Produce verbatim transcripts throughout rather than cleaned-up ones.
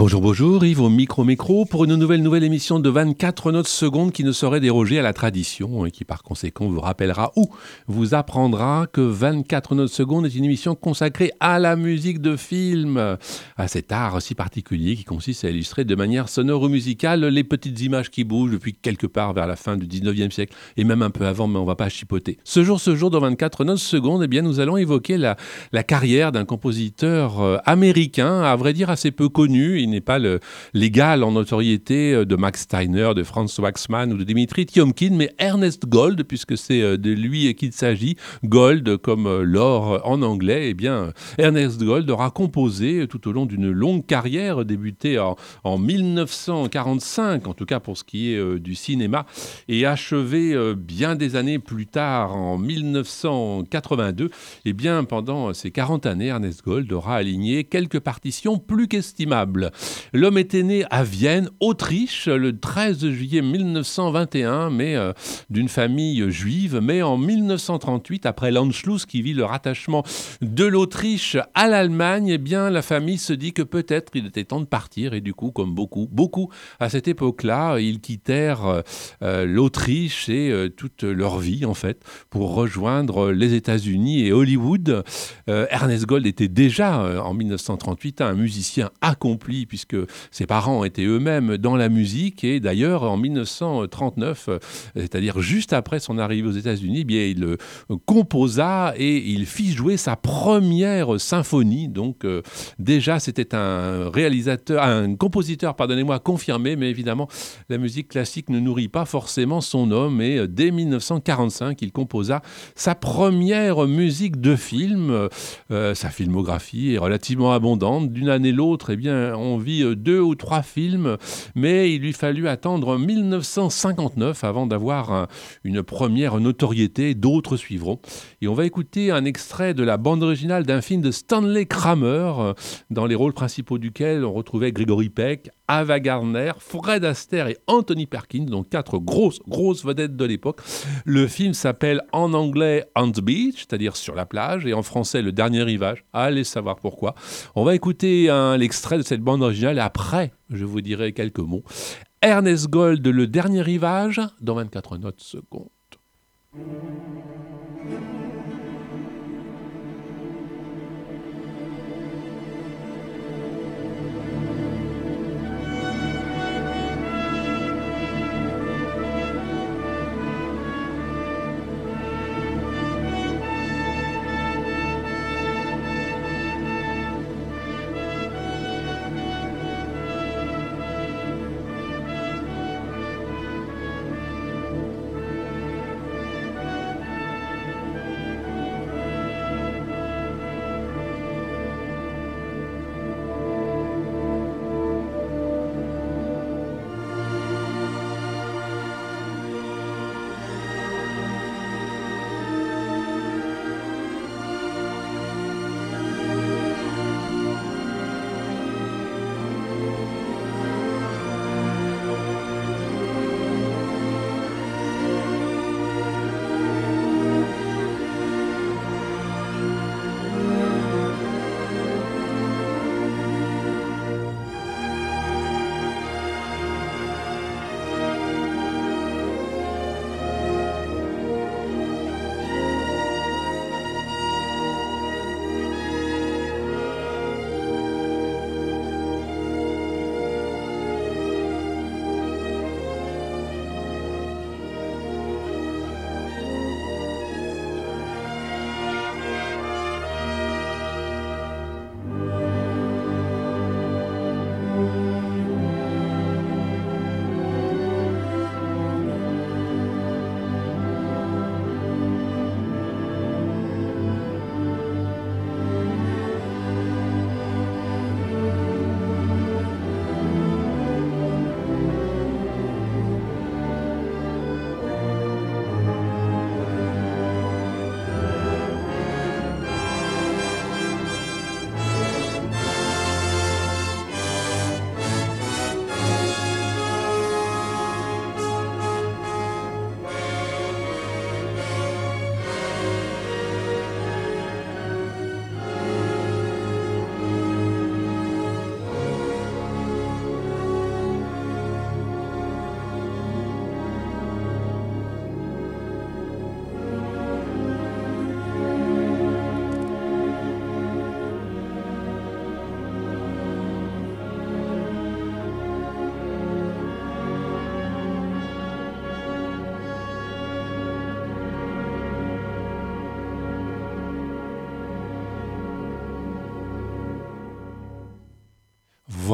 Bonjour, bonjour, Yves au micro-mécro pour une nouvelle nouvelle émission de vingt-quatre notes secondes qui ne saurait déroger à la tradition et qui par conséquent vous rappellera ou vous apprendra que vingt-quatre notes secondes est une émission consacrée à la musique de film, à cet art si particulier qui consiste à illustrer de manière sonore ou musicale les petites images qui bougent depuis quelque part vers la fin du dix-neuvième siècle et même un peu avant, mais on ne va pas chipoter. Ce jour, ce jour, dans vingt-quatre notes secondes, eh bien, nous allons évoquer la, la carrière d'un compositeur euh, américain, à vrai dire assez peu connu. Il n'est pas le, l'égal en notoriété de Max Steiner, de Franz Waxman ou de Dimitri Tiomkin, mais Ernest Gold, puisque c'est de lui qu'il s'agit. Gold, comme l'or en anglais, eh bien, Ernest Gold aura composé tout au long d'une longue carrière, débutée en, en dix-neuf cent quarante-cinq, en tout cas pour ce qui est euh, du cinéma, et achevé euh, bien des années plus tard, en dix-neuf cent quatre-vingt-deux. Eh bien, pendant ces quarante années, Ernest Gold aura aligné quelques partitions plus qu'estimables. L'homme était né à Vienne, Autriche, le treize juillet mille neuf cent vingt et un, mais euh, d'une famille juive. Mais en mille neuf cent trente-huit, après l'Anschluss qui vit le rattachement de l'Autriche à l'Allemagne, eh bien, la famille se dit que peut-être il était temps de partir. Et du coup, comme beaucoup, beaucoup à cette époque-là, ils quittèrent euh, l'Autriche et euh, toute leur vie, en fait, pour rejoindre les États-Unis et Hollywood. Euh, Ernest Gold était déjà, euh, en mille neuf cent trente-huit, un musicien accompli, puisque ses parents étaient eux-mêmes dans la musique. Et d'ailleurs, en mille neuf cent trente-neuf, c'est-à-dire juste après son arrivée aux États-Unis, eh bien, il euh, composa et il fit jouer sa première symphonie. Donc, euh, déjà, c'était un réalisateur, un compositeur, pardonnez-moi, confirmé, mais évidemment, la musique classique ne nourrit pas forcément son homme. Et dès mille neuf cent quarante-cinq, il composa sa première musique de film. Euh, sa filmographie est relativement abondante. D'une année l'autre, eh bien, on vit deux ou trois films, mais il lui fallut attendre mille neuf cent cinquante-neuf avant d'avoir un, une première notoriété. D'autres suivront. Et on va écouter un extrait de la bande originale d'un film de Stanley Kramer, dans les rôles principaux duquel on retrouvait Gregory Peck, Ava Gardner, Fred Astaire et Anthony Perkins, donc quatre grosses, grosses vedettes de l'époque. Le film s'appelle en anglais On the Beach, c'est-à-dire sur la plage, et en français Le Dernier Rivage. Allez savoir pourquoi. On va écouter un, l'extrait de cette bande originale et après, je vous dirai quelques mots. Ernest Gold, Le Dernier Rivage, dans vingt-quatre notes secondes.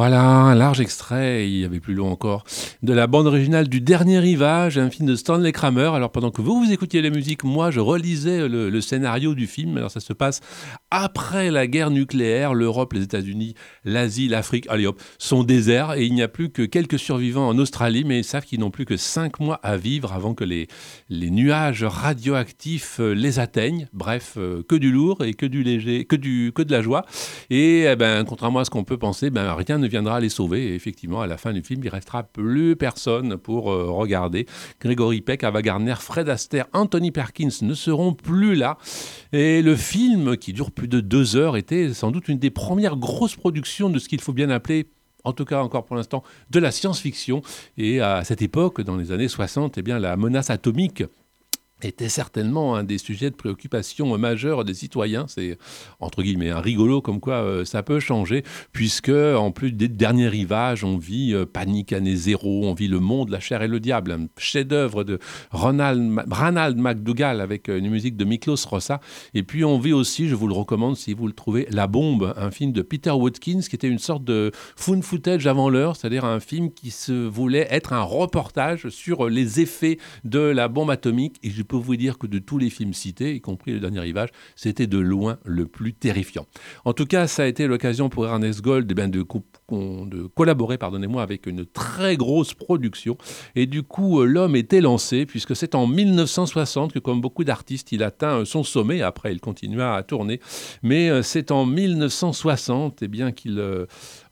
Voilà un large extrait, il y avait plus long encore, de la bande originale du Dernier Rivage, un film de Stanley Kramer. Alors pendant que vous, vous écoutiez la musique, moi je relisais le, le scénario du film. Alors ça se passe après la guerre nucléaire, l'Europe, les États-Unis, l'Asie, l'Afrique, allez hop, sont déserts et il n'y a plus que quelques survivants en Australie, mais ils savent qu'ils n'ont plus que cinq mois à vivre avant que les, les nuages radioactifs les atteignent. Bref, euh, que du lourd et que du léger, que, du, que de la joie. Et eh ben, contrairement à ce qu'on peut penser, ben, rien ne viendra les sauver. Et effectivement, à la fin du film, il ne restera plus personne pour euh, regarder. Gregory Peck, Ava Gardner, Fred Astaire, Anthony Perkins ne seront plus là. Et le film, qui dure plus de deux heures, était sans doute une des premières grosses productions de ce qu'il faut bien appeler, en tout cas encore pour l'instant, de la science-fiction. Et à cette époque, dans les années soixante, eh bien, la menace atomique était certainement un des sujets de préoccupation majeurs des citoyens. C'est, entre guillemets, un rigolo comme quoi euh, ça peut changer, puisque en plus des derniers rivages, on vit euh, Panique année zéro, on vit Le Monde, la chair et le diable, un chef-d'œuvre de Ronald, Ranald McDougall avec une musique de Miklos Rosa. Et puis on vit aussi, je vous le recommande si vous le trouvez, La Bombe, un film de Peter Watkins qui était une sorte de found footage avant l'heure, c'est-à-dire un film qui se voulait être un reportage sur les effets de la bombe atomique. Et je peux vous dire que de tous les films cités, y compris Le Dernier Rivage, c'était de loin le plus terrifiant. En tout cas, ça a été l'occasion pour Ernest Gold eh bien, de, co- de collaborer pardonnez-moi, avec une très grosse production. Et du coup, l'homme était lancé, puisque c'est en mille neuf cent soixante que, comme beaucoup d'artistes, il atteint son sommet. Après, il continua à tourner. Mais c'est en mille neuf cent soixante eh bien, qu'il... Euh,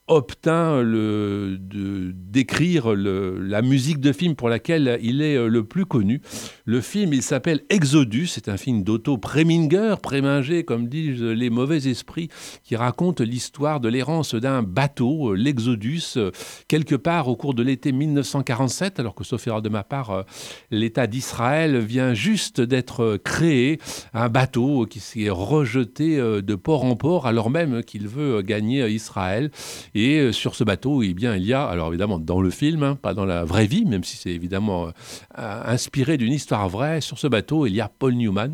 obtint le, de, d'écrire le, la musique de film pour laquelle il est le plus connu. Le film, il s'appelle Exodus, c'est un film d'Otto Preminger, Preminger, comme disent les mauvais esprits, qui raconte l'histoire de l'errance d'un bateau, l'Exodus, quelque part au cours de l'été mille neuf cent quarante-sept, alors que, sauf erreur de ma part, l'État d'Israël vient juste d'être créé, un bateau qui s'est rejeté de port en port, alors même qu'il veut gagner Israël. Et sur ce bateau, eh bien, il y a, alors évidemment dans le film, hein, pas dans la vraie vie, même si c'est évidemment euh, inspiré d'une histoire vraie, sur ce bateau, il y a Paul Newman,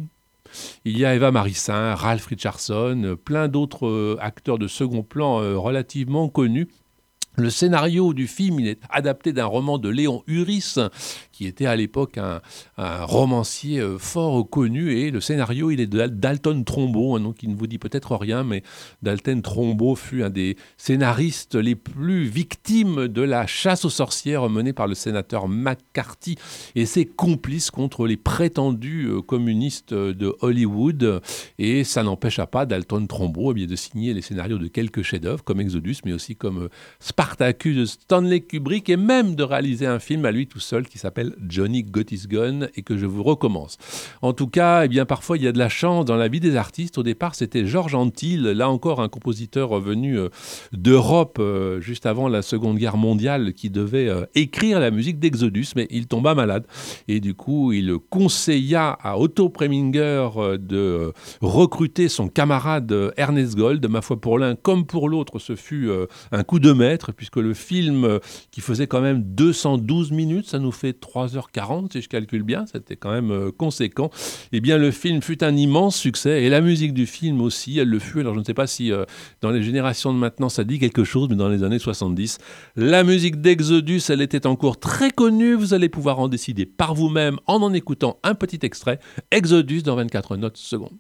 il y a Eva Marissin, Ralph Richardson, plein d'autres euh, acteurs de second plan euh, relativement connus. Le scénario du film, il est adapté d'un roman de Léon Uris, qui était à l'époque un, un romancier euh, fort connu, et le scénario, il est de Dalton Trumbo, un nom qui ne vous dit peut-être rien, mais Dalton Trumbo fut un des scénaristes les plus victimes de la chasse aux sorcières menée par le sénateur McCarthy et ses complices contre les prétendus euh, communistes de Hollywood. Et ça n'empêcha pas Dalton Trumbo eh bien, de signer les scénarios de quelques chefs-d'œuvre, comme Exodus, mais aussi comme euh, Spartacus de Stanley Kubrick, et même de réaliser un film à lui tout seul qui s'appelle Johnny Got His Gun et que je vous recommence. En tout cas, eh bien, parfois il y a de la chance dans la vie des artistes. Au départ, c'était Georges Antil, là encore un compositeur venu euh, d'Europe euh, juste avant la Seconde Guerre mondiale, qui devait euh, écrire la musique d'Exodus, mais il tomba malade. Et du coup, il conseilla à Otto Preminger euh, de euh, recruter son camarade euh, Ernest Gold. Ma foi, pour l'un comme pour l'autre, ce fut euh, un coup de maître, puisque le film, euh, qui faisait quand même deux cent douze minutes, ça nous fait trois heures quarante, si je calcule bien, c'était quand même euh, conséquent. Eh bien, le film fut un immense succès, et la musique du film aussi, elle le fut. Alors, je ne sais pas si euh, dans les générations de maintenant, ça dit quelque chose, mais dans les années soixante-dix, la musique d'Exodus, elle était encore très connue. Vous allez pouvoir en décider par vous-même en en écoutant un petit extrait. Exodus dans vingt-quatre notes secondes.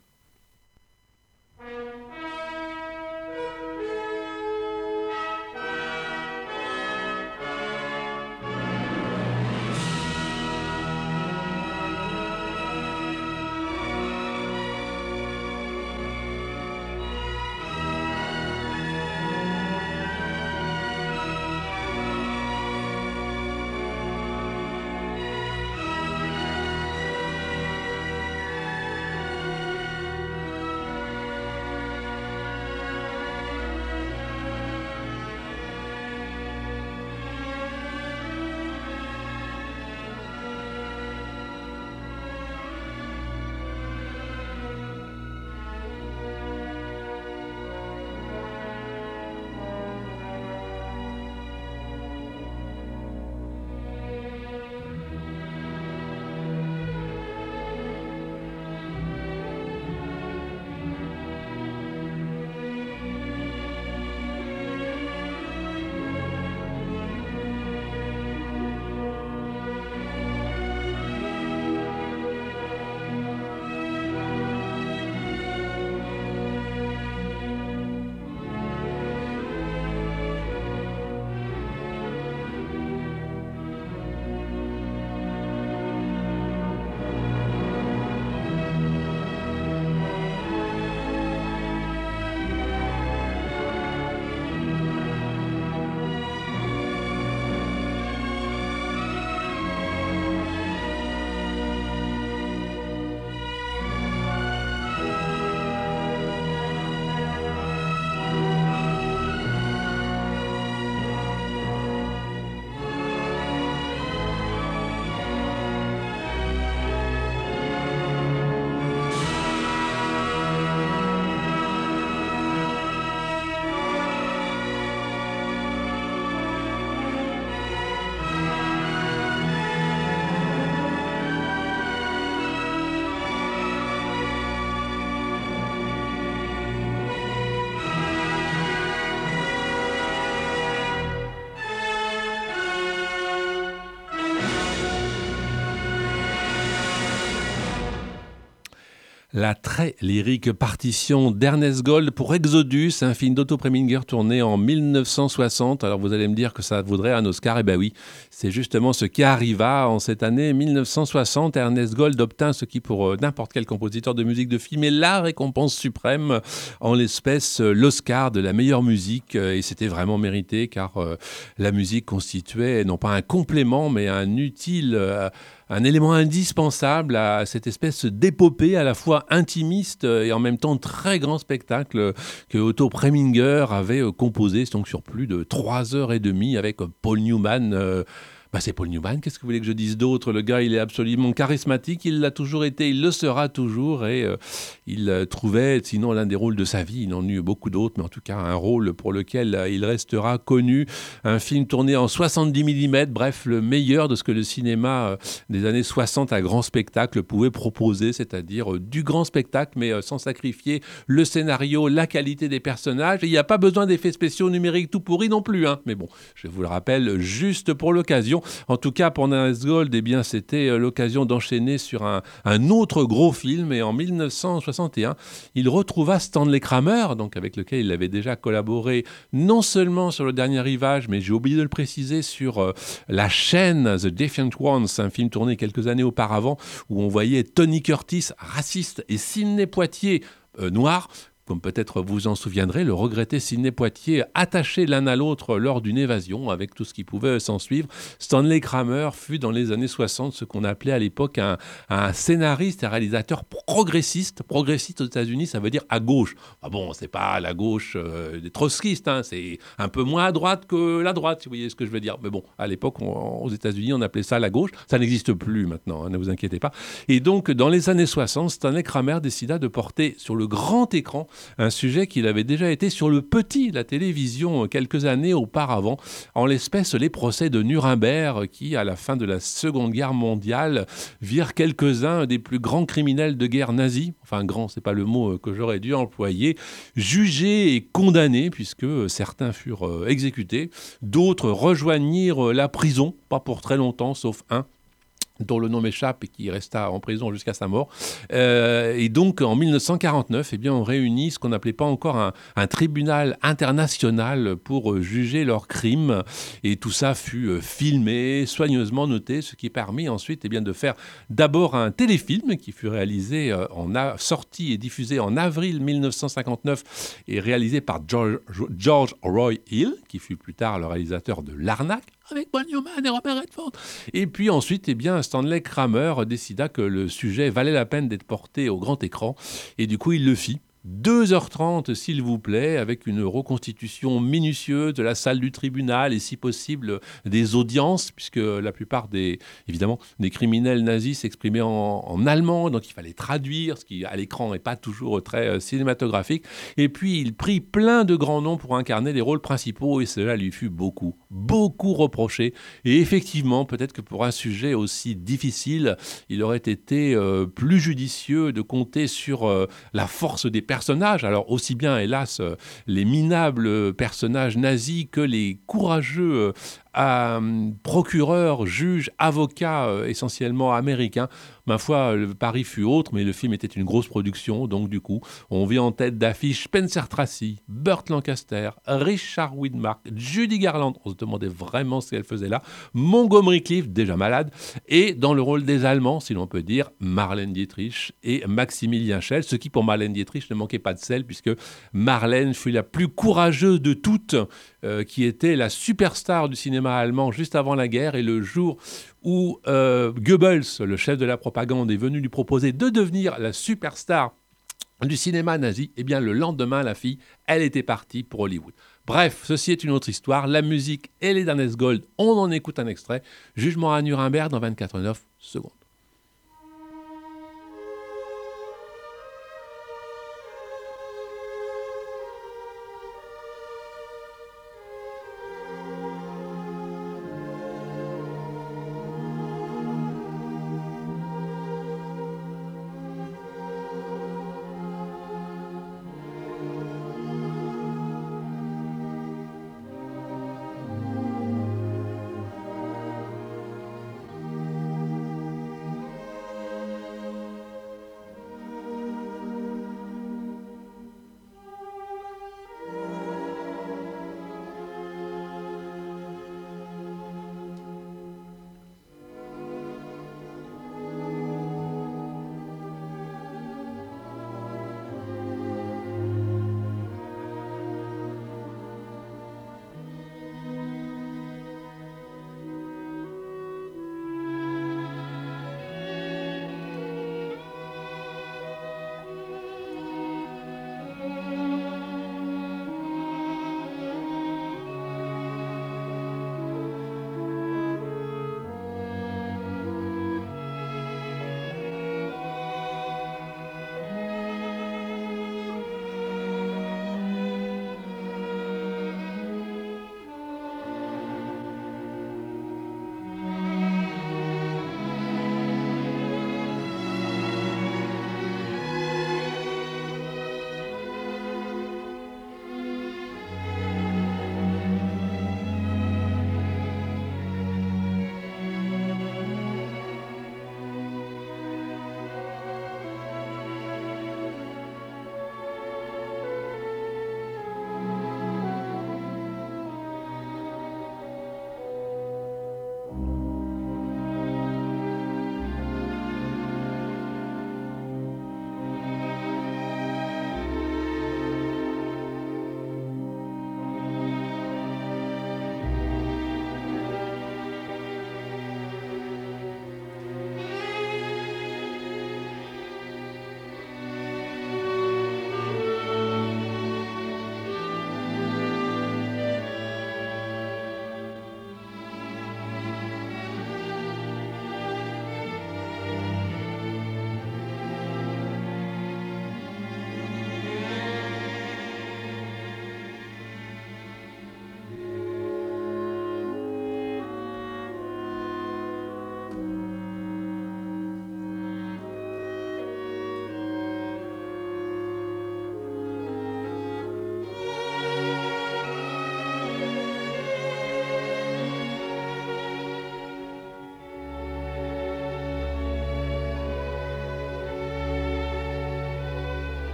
La très lyrique partition d'Ernest Gold pour Exodus, un film d'Otto Preminger tourné en mille neuf cent soixante. Alors vous allez me dire que ça vaudrait un Oscar. Eh bien oui, c'est justement ce qui arriva en cette année mille neuf cent soixante. Ernest Gold obtint ce qui pour euh, n'importe quel compositeur de musique de film est la récompense suprême, en l'espèce euh, l'Oscar de la meilleure musique. Euh, et c'était vraiment mérité car euh, la musique constituait non pas un complément mais un utile... Euh, un élément indispensable à cette espèce d'épopée à la fois intimiste et en même temps très grand spectacle que Otto Preminger avait composé donc sur plus de trois heures et demie avec Paul Newman. Euh, bah c'est Paul Newman, qu'est-ce que vous voulez que je dise d'autre? Le gars, il est absolument charismatique, il l'a toujours été, il le sera toujours, et euh, il euh, trouvait, sinon l'un des rôles de sa vie, il en eut beaucoup d'autres, mais en tout cas un rôle pour lequel euh, il restera connu, un film tourné en soixante-dix millimètres, bref, le meilleur de ce que le cinéma euh, des années soixante à grand spectacle pouvait proposer, c'est-à-dire euh, du grand spectacle, mais euh, sans sacrifier le scénario, la qualité des personnages, et il n'y a pas besoin d'effets spéciaux numériques tout pourris non plus, hein. Mais bon, je vous le rappelle, juste pour l'occasion. En tout cas, pour Ernest Gold, eh bien, c'était l'occasion d'enchaîner sur un, un autre gros film. Et en mille neuf cent soixante et un, il retrouva Stanley Kramer, donc avec lequel il avait déjà collaboré non seulement sur Le Dernier Rivage, mais j'ai oublié de le préciser, sur euh, la chaîne The Defiant Ones, un film tourné quelques années auparavant, où on voyait Tony Curtis, raciste, et Sidney Poitier, euh, noir. Comme peut-être vous en souviendrez, le regretté Sidney Poitier, attachés l'un à l'autre lors d'une évasion, avec tout ce qui pouvait s'en suivre. Stanley Kramer fut dans les années soixante ce qu'on appelait à l'époque un, un scénariste et réalisateur progressiste. Progressiste aux États-Unis, ça veut dire à gauche. Ah bon, c'est pas la gauche euh, des trotskistes, hein, c'est un peu moins à droite que la droite, si vous voyez ce que je veux dire. Mais bon, à l'époque, on, aux États-Unis, on appelait ça la gauche. Ça n'existe plus maintenant, hein, ne vous inquiétez pas. Et donc, dans les années soixante, Stanley Kramer décida de porter sur le grand écran un sujet qu'il avait déjà été sur le petit, la télévision, quelques années auparavant, en l'espèce les procès de Nuremberg qui, à la fin de la Seconde Guerre mondiale, virent quelques-uns des plus grands criminels de guerre nazis, enfin grand, c'est pas le mot que j'aurais dû employer, jugés et condamnés, puisque certains furent exécutés, d'autres rejoignirent la prison, pas pour très longtemps, sauf un, dont le nom m'échappe et qui resta en prison jusqu'à sa mort. Euh, et donc, en mille neuf cent quarante-neuf, eh bien, on réunit ce qu'on n'appelait pas encore un, un tribunal international pour juger leurs crimes. Et tout ça fut euh, filmé, soigneusement noté, ce qui permit ensuite eh bien, de faire d'abord un téléfilm qui fut réalisé, euh, en a, sorti et diffusé en avril mille neuf cent cinquante-neuf et réalisé par George, George Roy Hill, qui fut plus tard le réalisateur de L'Arnaque, avec Paul Newman et Robert Redford. Et puis ensuite, eh bien, Stanley Kramer décida que le sujet valait la peine d'être porté au grand écran. Et du coup, il le fit. deux heures trente, s'il vous plaît, avec une reconstitution minutieuse de la salle du tribunal et, si possible, des audiences, puisque la plupart des, évidemment, des criminels nazis s'exprimaient en, en allemand, donc il fallait traduire, ce qui, à l'écran, n'est pas toujours très euh, cinématographique. Et puis, il prit plein de grands noms pour incarner les rôles principaux, et cela lui fut beaucoup, beaucoup reproché. Et effectivement, peut-être que pour un sujet aussi difficile, il aurait été euh, plus judicieux de compter sur euh, la force des personnes personnages, alors aussi bien, hélas, euh, les minables personnages nazis que les courageux euh, procureurs, juges, avocats euh, essentiellement américains. Ma foi, le pari fut autre, mais le film était une grosse production, donc du coup, on vit en tête d'affiche Spencer Tracy, Burt Lancaster, Richard Widmark, Judy Garland, on se demandait vraiment ce qu'elle faisait là, Montgomery Clift, déjà malade, et dans le rôle des Allemands, si l'on peut dire, Marlène Dietrich et Maximilien Schell, ce qui pour Marlène Dietrich ne manquait pas de sel, puisque Marlène fut la plus courageuse de toutes, euh, qui était la superstar du cinéma allemand juste avant la guerre, et le jour où euh, Goebbels, le chef de la propagande, est venu lui proposer de devenir la superstar du cinéma nazi, eh bien le lendemain, la fille, elle était partie pour Hollywood. Bref, ceci est une autre histoire. La musique et les d'Ernest Gold, on en écoute un extrait. Jugement à Nuremberg dans vingt-quatre neuf secondes.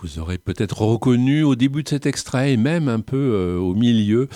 Vous aurez peut-être reconnu au début de cet extrait, et même un peu euh, au milieu,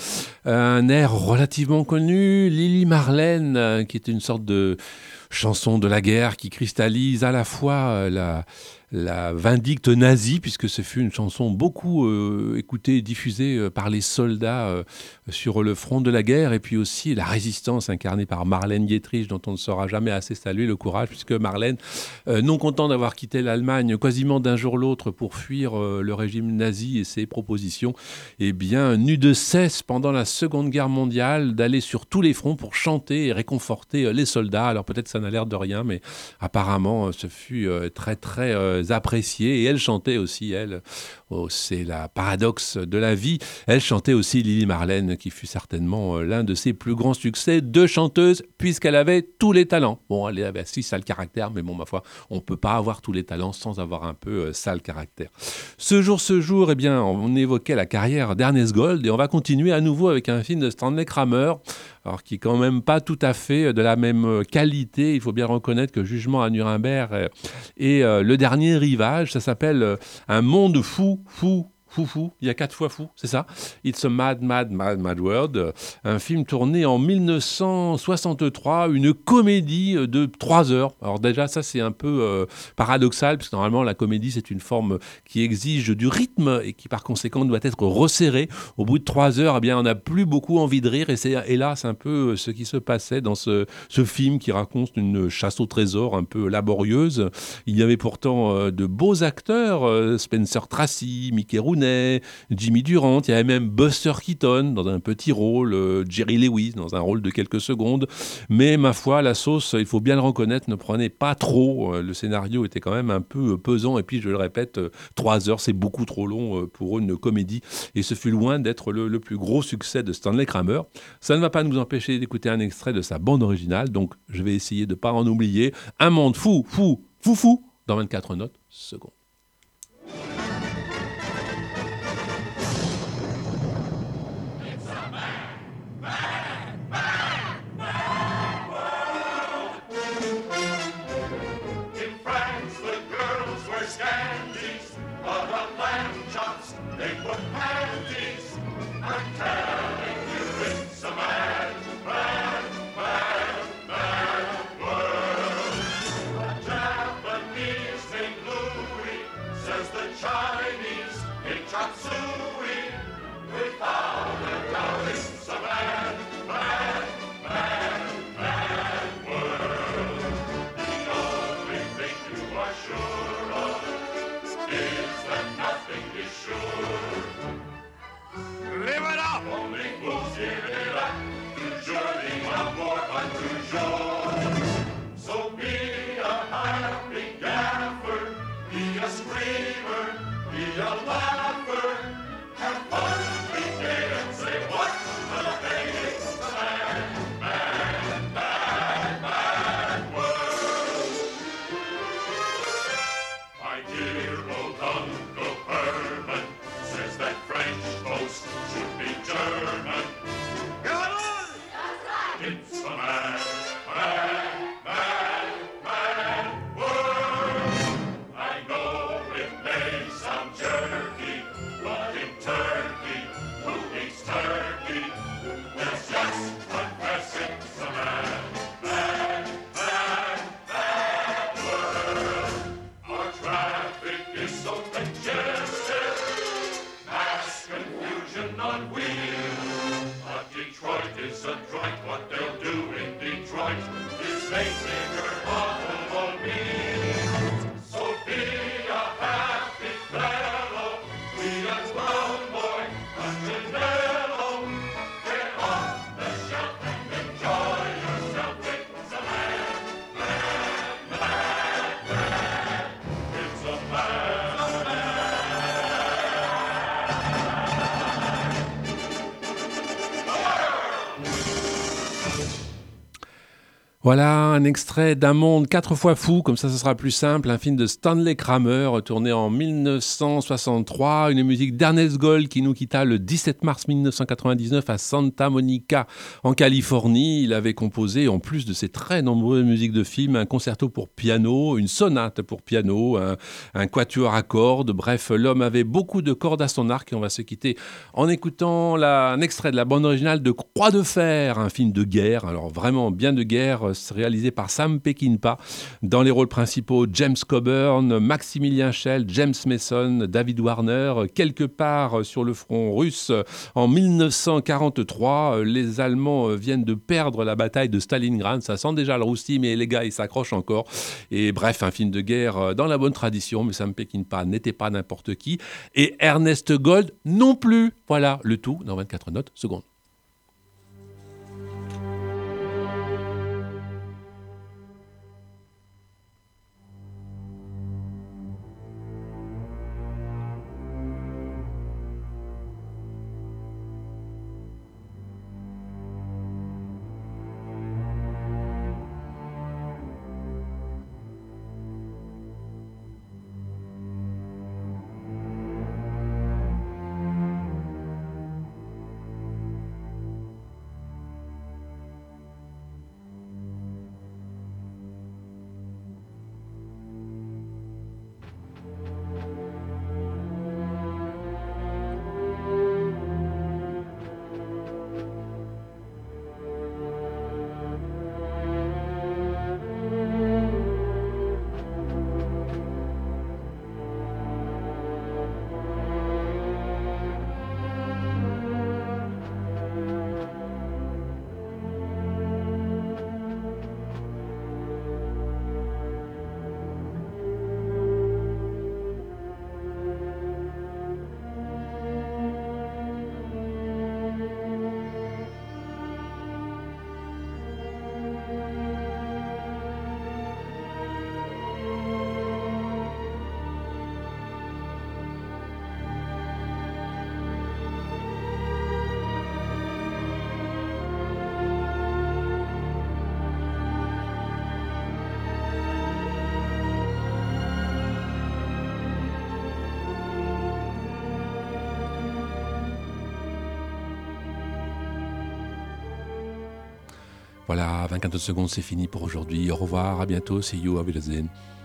un air relativement connu, Lili Marlène, euh, qui est une sorte de chanson de la guerre qui cristallise à la fois euh, la, la vindicte nazie, puisque ce fut une chanson beaucoup euh, écoutée et diffusée euh, par les soldats euh, sur le front de la guerre, et puis aussi la résistance incarnée par Marlène Dietrich, dont on ne saura jamais assez saluer le courage, puisque Marlène, euh, non content d'avoir quitté l'Allemagne quasiment d'un jour l'autre pour fuir euh, le régime nazi et ses propositions, eh bien, n'eut de cesse pendant la Seconde Guerre mondiale d'aller sur tous les fronts pour chanter et réconforter euh, les soldats. Alors peut-être ça n'a l'air de rien, mais apparemment euh, ce fut euh, très très euh, apprécié. Et elle chantait aussi, elle, oh, c'est la paradoxe de la vie, elle chantait aussi Lili Marlène, qui fut certainement euh, l'un de ses plus grands succès de chanteuse, puisqu'elle avait tous les talents. Bon, elle avait si sale caractère, mais bon, ma foi, on ne peut pas avoir tous les talents sans avoir un peu euh, sale caractère. Ce jour, ce jour, eh bien, on évoquait la carrière d'Ernest Gold, et on va continuer à nouveau avec un film de Stanley Kramer, alors qui est quand même pas tout à fait de la même qualité. Il faut bien reconnaître que Jugement à Nuremberg et euh, Le Dernier Rivage, ça s'appelle euh, Un monde fou, fou, fou, fou. Il y a quatre fois fou, c'est ça. It's a mad, mad, mad, mad world. Un film tourné en mille neuf cent soixante-trois, une comédie de trois heures. Alors déjà, ça c'est un peu euh, paradoxal, parce que normalement la comédie c'est une forme qui exige du rythme et qui par conséquent doit être resserrée. Au bout de trois heures, eh bien, on n'a plus beaucoup envie de rire, et c'est hélas un peu ce qui se passait dans ce, ce film qui raconte une chasse au trésor un peu laborieuse. Il y avait pourtant euh, de beaux acteurs, euh, Spencer Tracy, Mickey Rooney, Jimmy Durant, il y avait même Buster Keaton dans un petit rôle, euh, Jerry Lewis dans un rôle de quelques secondes, mais ma foi, la sauce, il faut bien le reconnaître, ne prenait pas trop, le scénario était quand même un peu pesant, et puis je le répète, euh, trois heures c'est beaucoup trop long euh, pour une comédie, et ce fut loin d'être le, le plus gros succès de Stanley Kramer. Ça ne va pas nous empêcher d'écouter un extrait de sa bande originale, donc je vais essayer de ne pas en oublier. Un monde fou, fou, fou, fou, dans vingt-quatre notes secondes. Voilà un extrait d'un monde quatre fois fou, comme ça ce sera plus simple, un film de Stanley Kramer tourné en mille neuf cent soixante-trois, une musique d'Ernest Gold qui nous quitta le dix-sept mars mille neuf cent quatre-vingt-dix-neuf à Santa Monica en Californie. Il avait composé, en plus de ses très nombreuses musiques de films, un concerto pour piano, une sonate pour piano, un, un quatuor à cordes. Bref, l'homme avait beaucoup de cordes à son arc et on va se quitter en écoutant la, un extrait de la bande originale de Croix de fer, un film de guerre, alors vraiment bien de guerre, réalisé par Sam Peckinpah. Dans les rôles principaux, James Coburn, Maximilien Schell, James Mason, David Warner. Quelque part sur le front russe, en mille neuf cent quarante-trois, les Allemands viennent de perdre la bataille de Stalingrad. Ça sent déjà le roussi, mais les gars, ils s'accrochent encore. Et bref, un film de guerre dans la bonne tradition, mais Sam Peckinpah n'était pas n'importe qui. Et Ernest Gold non plus. Voilà, le tout dans vingt-quatre notes secondes. Voilà, vingt-quatre secondes, c'est fini pour aujourd'hui. Au revoir, à bientôt, see you, auf Wiedersehen.